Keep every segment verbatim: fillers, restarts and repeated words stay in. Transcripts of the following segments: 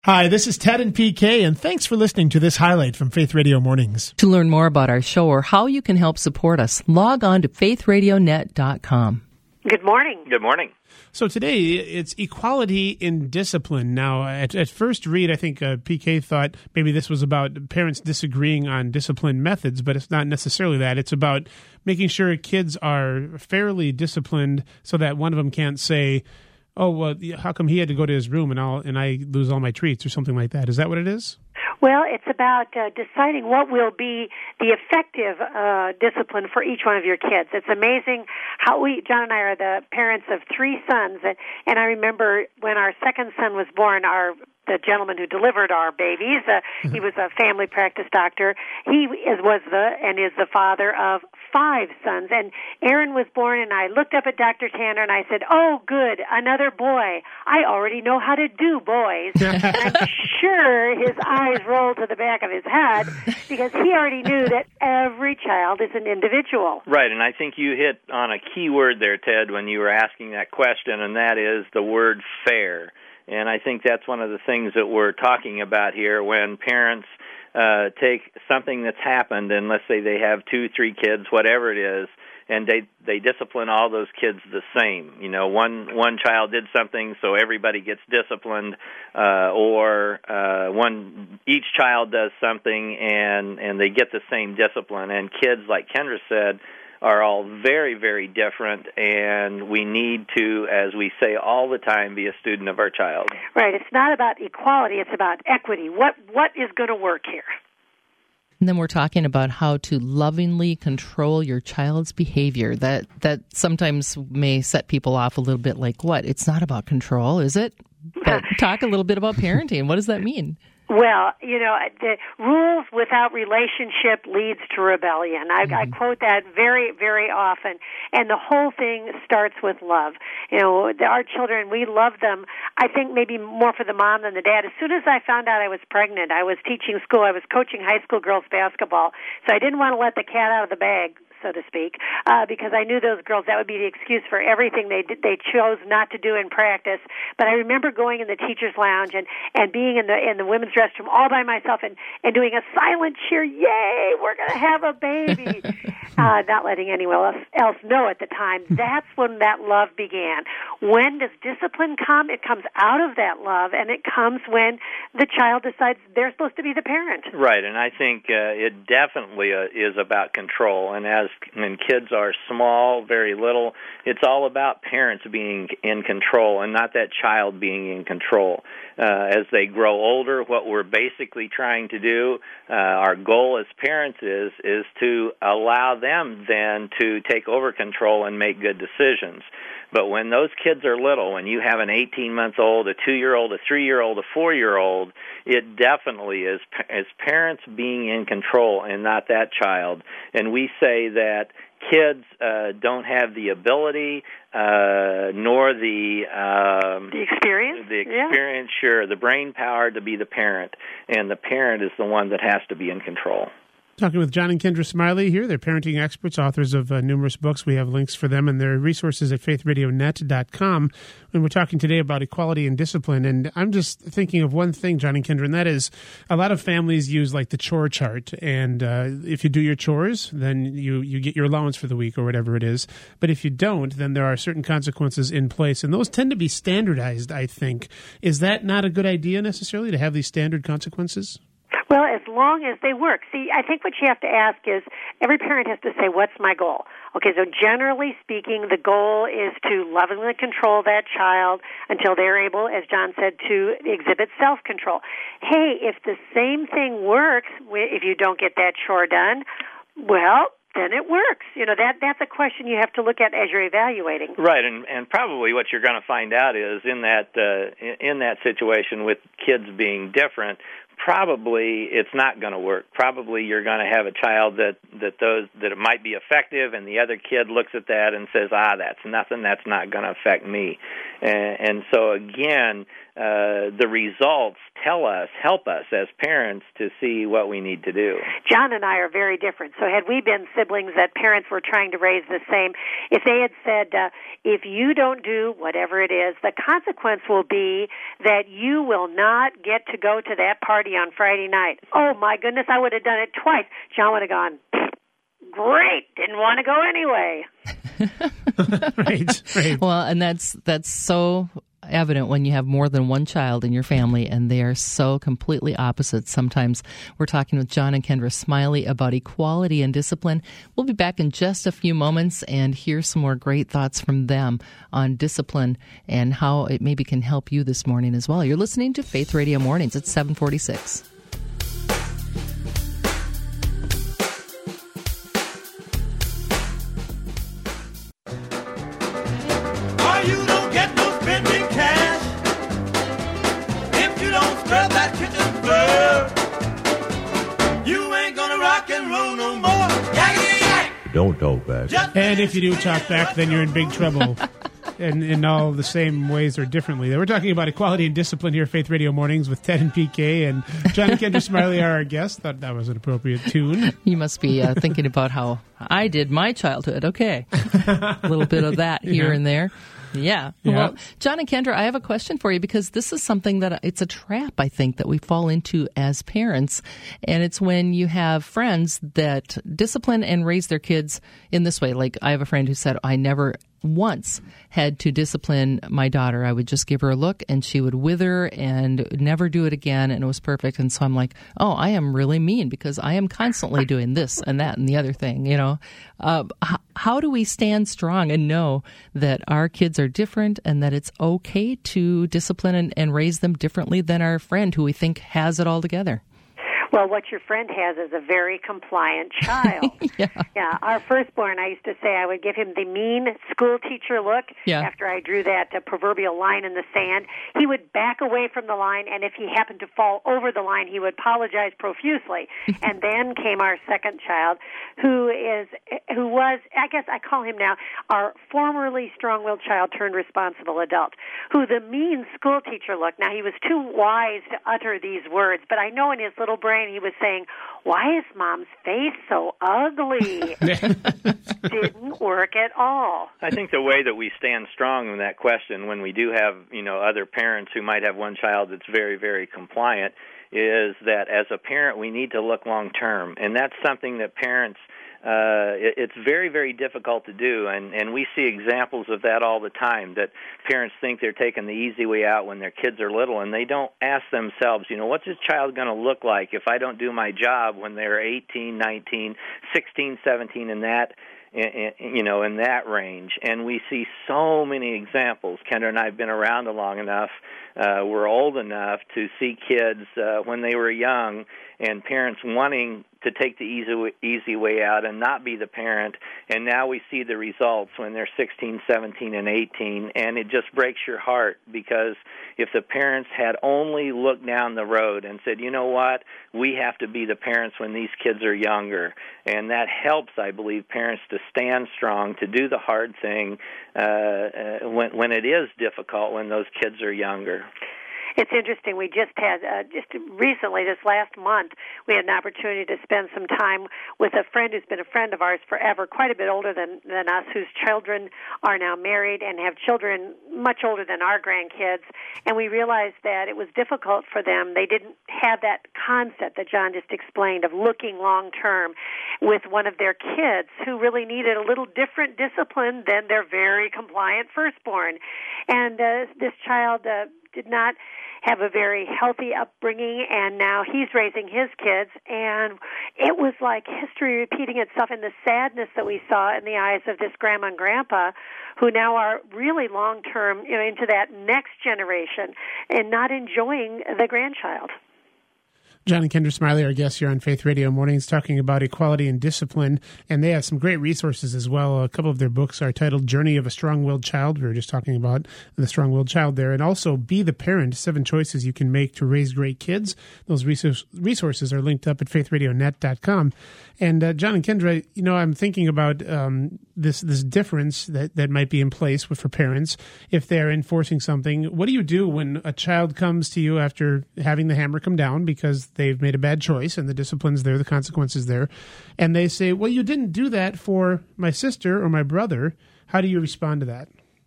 Hi, this is Ted and P K, and thanks for listening to this highlight from Faith Radio Mornings. To learn more about our show or how you can help support us, log on to faith radio net dot com. Good morning. Good morning. So today, it's equality in discipline. Now, at, at first read, I think uh, P K thought maybe this was about parents disagreeing on discipline methods, but it's not necessarily that. It's about making sure kids are fairly disciplined so that one of them can't say, oh, well, how come he had to go to his room and, I'll, and I lose all my treats or something like that? Is that what it is? Well, it's about uh, deciding what will be the effective uh, discipline for each one of your kids. It's amazing how we, John and I are the parents of three sons, and, and I remember when our second son was born, our the gentleman who delivered our babies, uh, he was a family practice doctor. He is, was the and is the father of five sons. And Aaron was born, and I looked up at Doctor Tanner, and I said, oh, good, another boy. I already know how to do boys. And I'm sure his eyes rolled to the back of his head because he already knew that every child is an individual. Right, and I think you hit on a key word there, Ted, when you were asking that question, and that is the word fair. And I think that's one of the things that we're talking about here when parents uh, take something that's happened, and let's say they have two, three kids, whatever it is, and they they discipline all those kids the same. You know, one one child did something, so everybody gets disciplined, uh, or uh, one each child does something, and and they get the same discipline. And kids, like Kendra said, are all very, very different, and we need to, as we say all the time, be a student of our child. Right. It's not about equality. It's about equity. What What is going to work here? And then we're talking about how to lovingly control your child's behavior. That that sometimes may set people off a little bit like, what? It's not about control, is it? But talk a little bit about parenting. What does that mean? Well, you know, the rules without relationship leads to rebellion. I, mm-hmm. I quote that very, very often. And the whole thing starts with love. You know, our children, we love them, I think maybe more for the mom than the dad. As soon as I found out I was pregnant, I was teaching school. I was coaching high school girls basketball. So I didn't want to let the cat out of the bag, so to speak, uh, because I knew those girls, that would be the excuse for everything they did, they chose not to do in practice. But I remember going in the teacher's lounge and, and being in the in the women's restroom all by myself and, and doing a silent cheer, yay, we're going to have a baby, uh, not letting anyone else, else know at the time. That's when that love began. When does discipline come? It comes out of that love, and it comes when the child decides they're supposed to be the parent. Right, and I think uh, it definitely uh, is about control. And as when kids are small, very little, it's all about parents being in control and not that child being in control. Uh, as they grow older, what we're basically trying to do, uh, our goal as parents is, is to allow them then to take over control and make good decisions. But when those kids are little, when you have an eighteen-month-old, a two-year-old, a three-year-old, a four-year-old, it definitely is as parents being in control and not that child. And we say that kids uh, don't have the ability uh, nor the um, the experience, the experience, yeah. Sure, the brain power to be the parent, and the parent is the one that has to be in control. Talking with John and Kendra Smiley here. They're parenting experts, authors of uh, numerous books. We have links for them and their resources at faith radio net dot com. And we're talking today about equality and discipline. And I'm just thinking of one thing, John and Kendra, and that is a lot of families use like the chore chart. And uh, if you do your chores, then you, you get your allowance for the week or whatever it is. But if you don't, then there are certain consequences in place. And those tend to be standardized, I think. Is that not a good idea necessarily, to have these standard consequences? Well, as long as they work. See, I think what you have to ask is, every parent has to say, what's my goal? Okay, so generally speaking, the goal is to lovingly control that child until they're able, as John said, to exhibit self-control. Hey, if the same thing works, if you don't get that chore done, well, then it works. You know, that that's a question you have to look at as you're evaluating. Right, and, and probably what you're going to find out is in that uh, in, in that situation with kids being different, probably it's not going to work. Probably you're going to have a child that, that those that it might be effective, and the other kid looks at that and says, ah, that's nothing, that's not going to affect me. And, and so, again, uh, the results tell us, help us as parents to see what we need to do. John and I are very different. So had we been siblings that parents were trying to raise the same, if they had said, uh, if you don't do whatever it is, the consequence will be that you will not get to go to that party on Friday night. Oh, my goodness, I would have done it twice. John would have gone, great, didn't want to go anyway. right, right. Well, and that's that's so evident when you have more than one child in your family, and they are so completely opposite. Sometimes we're talking with John and Kendra Smiley about equality and discipline. We'll be back in just a few moments and hear some more great thoughts from them on discipline and how it maybe can help you this morning as well. You're listening to Faith Radio Mornings at seven forty-six. Don't talk back. And if you do talk back, then you're in big trouble. And in all the same ways or differently. We're talking about equality and discipline here at Faith Radio Mornings with Ted and P K, and John and Kendra Smiley are our guests. Thought that was an appropriate tune. You must be uh, thinking about how I did my childhood. Okay. A little bit of that here Yeah. and there. Yeah. Yeah. Well, John and Kendra, I have a question for you, because this is something that it's a trap, I think, that we fall into as parents. And it's when you have friends that discipline and raise their kids in this way. Like, I have a friend who said, I never once had to discipline my daughter. I would just give her a look and she would wither and never do it again, and it was perfect. And so I'm like, oh, I am really mean because I am constantly doing this and that and the other thing, you know. Uh, h- how do we stand strong and know that our kids are different and that it's okay to discipline and, and raise them differently than our friend who we think has it all together? Well, what your friend has is a very compliant child. yeah. Yeah, our firstborn, I used to say I would give him the mean school teacher look Yeah. after I drew that uh, proverbial line in the sand. He would back away from the line, and if he happened to fall over the line, he would apologize profusely. And then came our second child, who is, who was, I guess I call him now, our formerly strong-willed child turned responsible adult, who the mean school teacher look. Now, he was too wise to utter these words, but I know in his little brain he was saying, why is Mom's face so ugly? Didn't work at all. I think the way that we stand strong in that question when we do have, you know, other parents who might have one child that's very, very compliant is that as a parent we need to look long term. And that's something that parents Uh, it, it's very, very difficult to do, and, and we see examples of that all the time, that parents think they're taking the easy way out when their kids are little, and they don't ask themselves, you know, what's this child going to look like if I don't do my job when they're eighteen, nineteen, sixteen, seventeen, in that, in, in, you know, in that range. And we see so many examples. Kendra and I have been around long enough, uh, we're old enough to see kids uh, when they were young, and parents wanting to take the easy easy way out and not be the parent, and now we see the results when they're sixteen, seventeen, and eighteen, and it just breaks your heart, because if the parents had only looked down the road and said, you know what, we have to be the parents when these kids are younger, and that helps, I believe, parents to stand strong, to do the hard thing uh, uh, when, when it is difficult when those kids are younger. It's interesting. We just had, uh, just recently, this last month, we had an opportunity to spend some time with a friend who's been a friend of ours forever, quite a bit older than, than us, whose children are now married and have children much older than our grandkids. And we realized that it was difficult for them. They didn't have that concept that John just explained of looking long-term with one of their kids who really needed a little different discipline than their very compliant firstborn. And uh, this child uh, did not have a very healthy upbringing, and now he's raising his kids, and it was like history repeating itself in the sadness that we saw in the eyes of this grandma and grandpa, who now are really long-term, you know, into that next generation and not enjoying the grandchild. John and Kendra Smiley, our guests here on Faith Radio Mornings, talking about equality and discipline, and they have some great resources as well. A couple of their books are titled Journey of a Strong-Willed Child. We were just talking about the strong-willed child there. And also Be the Parent, Seven Choices You Can Make to Raise Great Kids. Those resource, resources are linked up at faith radio net dot com. And uh, John and Kendra, you know, I'm thinking about um, this this difference that, that might be in place with, for parents if they're enforcing something. What do you do when a child comes to you after having the hammer come down because they've made a bad choice and the discipline's there, the consequences there, and they say, well, you didn't do that for my sister or my brother? How do you respond to that?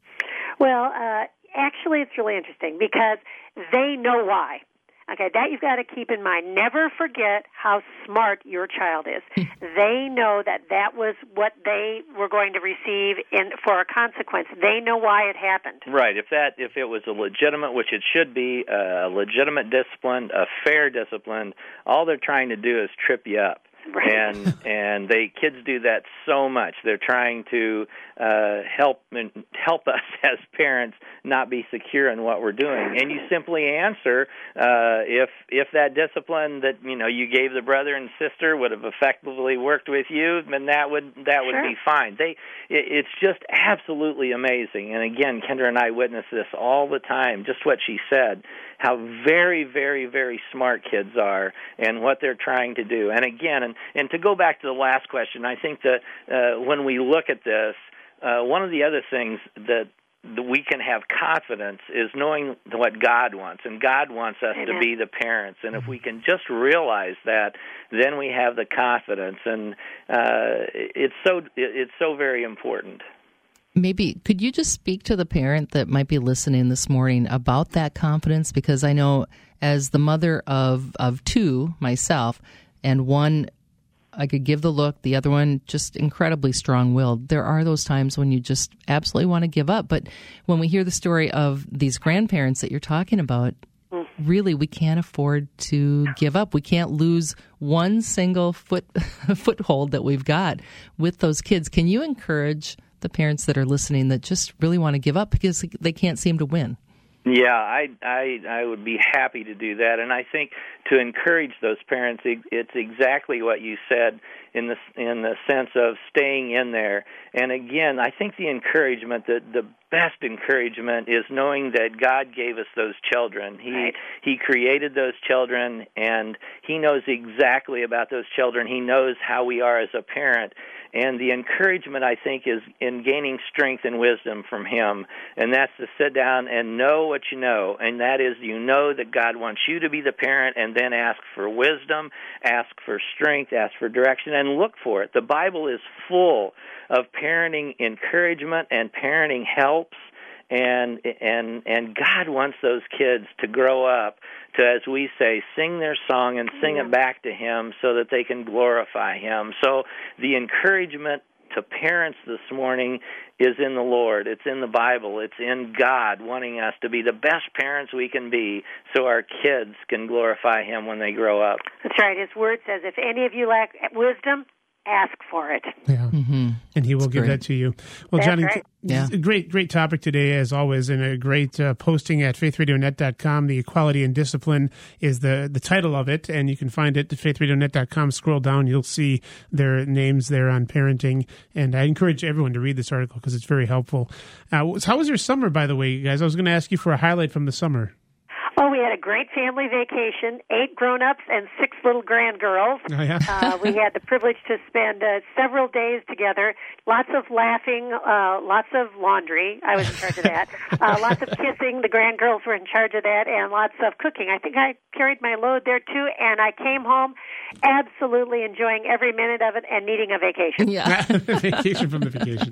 Well, uh, actually, it's really interesting because they know why. Okay, that you've got to keep in mind. Never forget how smart your child is. They know that that was what they were going to receive in for a consequence. They know why it happened. Right. If that if it was a legitimate, which it should be, a legitimate discipline, a fair discipline, all they're trying to do is trip you up. Right. And and they kids do that so much. They're trying to uh, help help us as parents not be secure in what we're doing. And you simply answer uh, if if that discipline that you know you gave the brother and sister would have effectively worked with you, then that would that would sure. be fine. They it, it's just absolutely amazing. And again, Kendra and I witness this all the time. Just what she said, how very very very smart kids are and what they're trying to do. And again. And, And to go back to the last question, I think that uh, when we look at this, uh, one of the other things that, that we can have confidence is knowing what God wants, and God wants us Amen. To be the parents. And if we can just realize that, then we have the confidence, and uh, it's so it's so very important. Maybe could you just speak to the parent that might be listening this morning about that confidence? Because I know as the mother of of two myself, and one I could give the look, the other one just incredibly strong-willed. There are those times when you just absolutely want to give up. But when we hear the story of these grandparents that you're talking about, really we can't afford to give up. We can't lose one single foot foothold that we've got with those kids. Can you encourage the parents that are listening that just really want to give up because they can't seem to win? Yeah, I, I I would be happy to do that, and I think to encourage those parents, it's exactly what you said in the in the sense of staying in there. And again, I think the encouragement, the the best encouragement, is knowing that God gave us those children. He right. He created those children, and He knows exactly about those children. He knows how we are as a parent. And the encouragement, I think, is in gaining strength and wisdom from Him. And that's to sit down and know what you know. And that is, you know that God wants you to be the parent, and then ask for wisdom, ask for strength, ask for direction, and look for it. The Bible is full of parenting encouragement and parenting helps. And and and God wants those kids to grow up to, as we say, sing their song and sing it back to Him so that they can glorify Him. So the encouragement to parents this morning is in the Lord. It's in the Bible. It's in God wanting us to be the best parents we can be so our kids can glorify Him when they grow up. That's right. His Word says, if any of you lack wisdom, ask for it. Yeah, mm-hmm. and He will That's give great. that to you. Well, That's Johnny, right. Yeah. a great, great topic today, as always, and a great uh, posting at faith radio net dot com. The Equality and Discipline is the, the title of it, and you can find it at faith radio net dot com. Scroll down, you'll see their names there on parenting, and I encourage everyone to read this article because it's very helpful. Uh, how was your summer, by the way, guys? I was going to ask you for a highlight from the summer. Oh, we had a great family vacation, eight grown-ups and six little grandgirls. Oh, yeah? uh, we had the privilege to spend uh, several days together, lots of laughing, uh, lots of laundry. I was in charge of that. Uh, lots of kissing. The grandgirls were in charge of that, and lots of cooking. I think I carried my load there, too, and I came home absolutely enjoying every minute of it and needing a vacation. Yeah. Vacation from the vacation.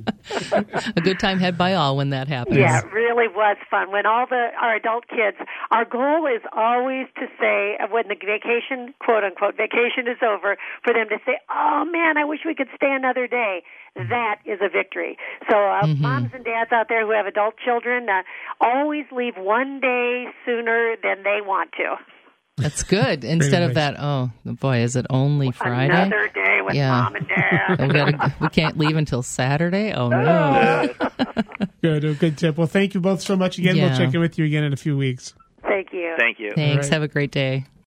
A good time had by all when that happens. Yeah, it really was fun. When all the our adult kids, our goal is always to say, when the vacation, quote unquote, vacation is over, for them to say, oh man, I wish we could stay another day. That is a victory. So uh, mm-hmm. moms and dads out there who have adult children, uh, always leave one day sooner than they want to. That's good. Instead of that, oh, boy, is it only Friday? Another day with yeah. mom and dad. we, gotta, we can't leave until Saturday? Oh, no. Good, a good tip. Well, thank you both so much again. Yeah. We'll check in with you again in a few weeks. Thank you. Thank you. Thanks. Right. Have a great day.